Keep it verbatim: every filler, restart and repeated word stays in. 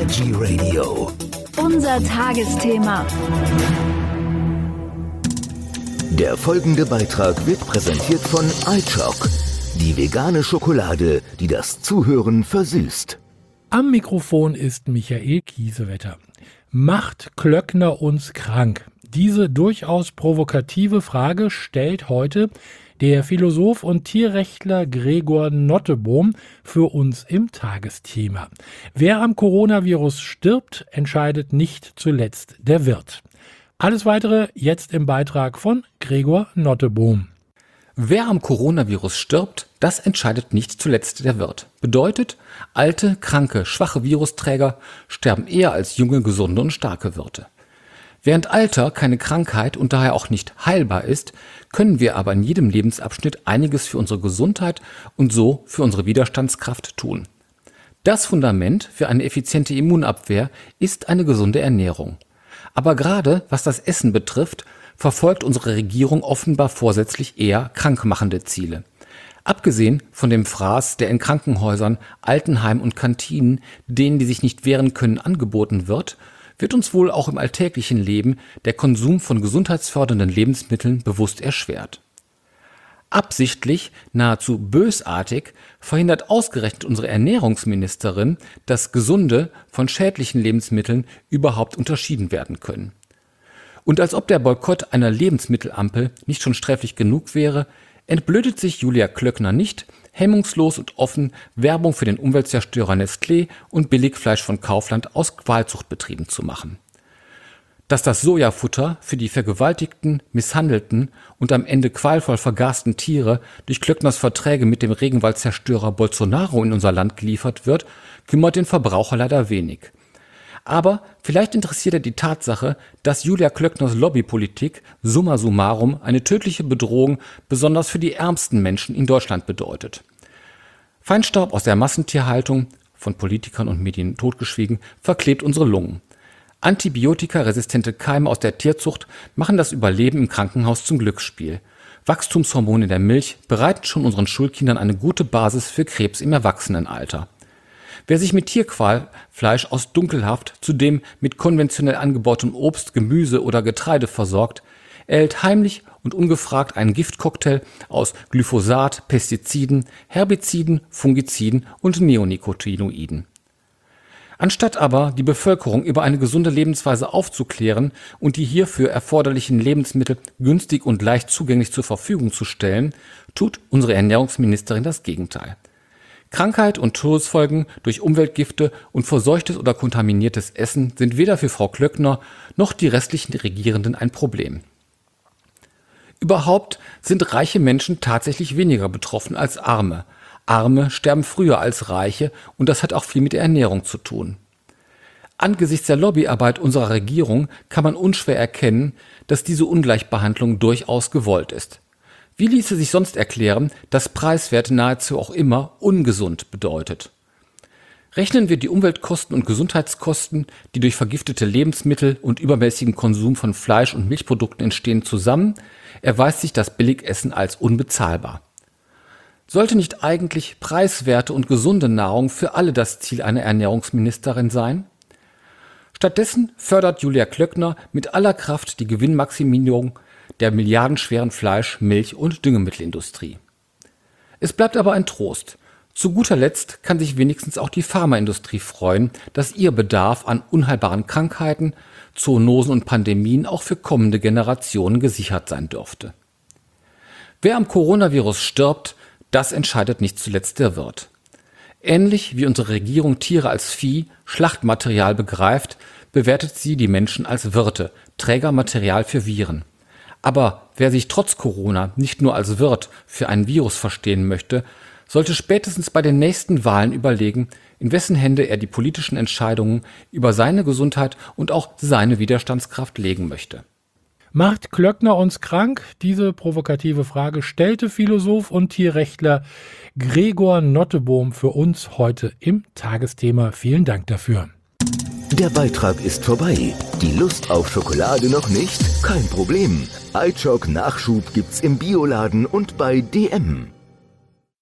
Veggie Radio. Unser Tagesthema. Der folgende Beitrag wird präsentiert von iChoc, die vegane Schokolade, die das Zuhören versüßt. Am Mikrofon ist Michael Kiesewetter. Macht Klöckner uns krank? Diese durchaus provokative Frage stellt heute der Philosoph und Tierrechtler Gregor Nottebohm für uns im Tagesthema. Wer am Coronavirus stirbt, entscheidet nicht zuletzt der Wirt. Alles Weitere jetzt im Beitrag von Gregor Nottebohm. Wer am Coronavirus stirbt, das entscheidet nicht zuletzt der Wirt. Bedeutet, alte, kranke, schwache Virusträger sterben eher als junge, gesunde und starke Wirte. Während Alter keine Krankheit und daher auch nicht heilbar ist, können wir aber in jedem Lebensabschnitt einiges für unsere Gesundheit und so für unsere Widerstandskraft tun. Das Fundament für eine effiziente Immunabwehr ist eine gesunde Ernährung. Aber gerade was das Essen betrifft, verfolgt unsere Regierung offenbar vorsätzlich eher krankmachende Ziele. Abgesehen von dem Fraß, der in Krankenhäusern, Altenheimen und Kantinen, denen, die sich nicht wehren können, angeboten wird, wird uns wohl auch im alltäglichen Leben der Konsum von gesundheitsfördernden Lebensmitteln bewusst erschwert. Absichtlich, nahezu bösartig, verhindert ausgerechnet unsere Ernährungsministerin, dass gesunde von schädlichen Lebensmitteln überhaupt unterschieden werden können. Und als ob der Boykott einer Lebensmittelampel nicht schon sträflich genug wäre, entblödet sich Julia Klöckner nicht, hemmungslos und offen Werbung für den Umweltzerstörer Nestlé und Billigfleisch von Kaufland aus Qualzuchtbetrieben zu machen. Dass das Sojafutter für die vergewaltigten, misshandelten und am Ende qualvoll vergasten Tiere durch Klöckners Verträge mit dem Regenwaldzerstörer Bolsonaro in unser Land geliefert wird, kümmert den Verbraucher leider wenig. Aber vielleicht interessiert er die Tatsache, dass Julia Klöckners Lobbypolitik summa summarum eine tödliche Bedrohung besonders für die ärmsten Menschen in Deutschland bedeutet. Feinstaub aus der Massentierhaltung, von Politikern und Medien totgeschwiegen, verklebt unsere Lungen. Antibiotikaresistente Keime aus der Tierzucht machen das Überleben im Krankenhaus zum Glücksspiel. Wachstumshormone in der Milch bereiten schon unseren Schulkindern eine gute Basis für Krebs im Erwachsenenalter. Wer sich mit Tierqualfleisch aus Dunkelhaft, zudem mit konventionell angebautem Obst, Gemüse oder Getreide versorgt, erhält heimlich und ungefragt einen Giftcocktail aus Glyphosat, Pestiziden, Herbiziden, Fungiziden und Neonicotinoiden. Anstatt aber die Bevölkerung über eine gesunde Lebensweise aufzuklären und die hierfür erforderlichen Lebensmittel günstig und leicht zugänglich zur Verfügung zu stellen, tut unsere Ernährungsministerin das Gegenteil. Krankheit und Todesfolgen durch Umweltgifte und verseuchtes oder kontaminiertes Essen sind weder für Frau Klöckner noch die restlichen Regierenden ein Problem. Überhaupt sind reiche Menschen tatsächlich weniger betroffen als Arme. Arme sterben früher als Reiche und das hat auch viel mit der Ernährung zu tun. Angesichts der Lobbyarbeit unserer Regierung kann man unschwer erkennen, dass diese Ungleichbehandlung durchaus gewollt ist. Wie ließe sich sonst erklären, dass Preiswert nahezu auch immer ungesund bedeutet? Rechnen wir die Umweltkosten und Gesundheitskosten, die durch vergiftete Lebensmittel und übermäßigen Konsum von Fleisch- und Milchprodukten entstehen, zusammen, erweist sich das Billigessen als unbezahlbar. Sollte nicht eigentlich preiswerte und gesunde Nahrung für alle das Ziel einer Ernährungsministerin sein? Stattdessen fördert Julia Klöckner mit aller Kraft die Gewinnmaximierung der milliardenschweren Fleisch-, Milch- und Düngemittelindustrie. Es bleibt aber ein Trost. Zu guter Letzt kann sich wenigstens auch die Pharmaindustrie freuen, dass ihr Bedarf an unheilbaren Krankheiten, Zoonosen und Pandemien auch für kommende Generationen gesichert sein dürfte. Wer am Coronavirus stirbt, das entscheidet nicht zuletzt der Wirt. Ähnlich wie unsere Regierung Tiere als Vieh, Schlachtmaterial begreift, bewertet sie die Menschen als Wirte, Trägermaterial für Viren. Aber wer sich trotz Corona nicht nur als Wirt für ein Virus verstehen möchte, sollte spätestens bei den nächsten Wahlen überlegen, in wessen Hände er die politischen Entscheidungen über seine Gesundheit und auch seine Widerstandskraft legen möchte. Macht Klöckner uns krank? Diese provokative Frage stellte Philosoph und Tierrechtler Gregor Nottebohm für uns heute im Tagesthema. Vielen Dank dafür. Der Beitrag ist vorbei. Die Lust auf Schokolade noch nicht? Kein Problem. iChoc Nachschub gibt's im Bioladen und bei D M.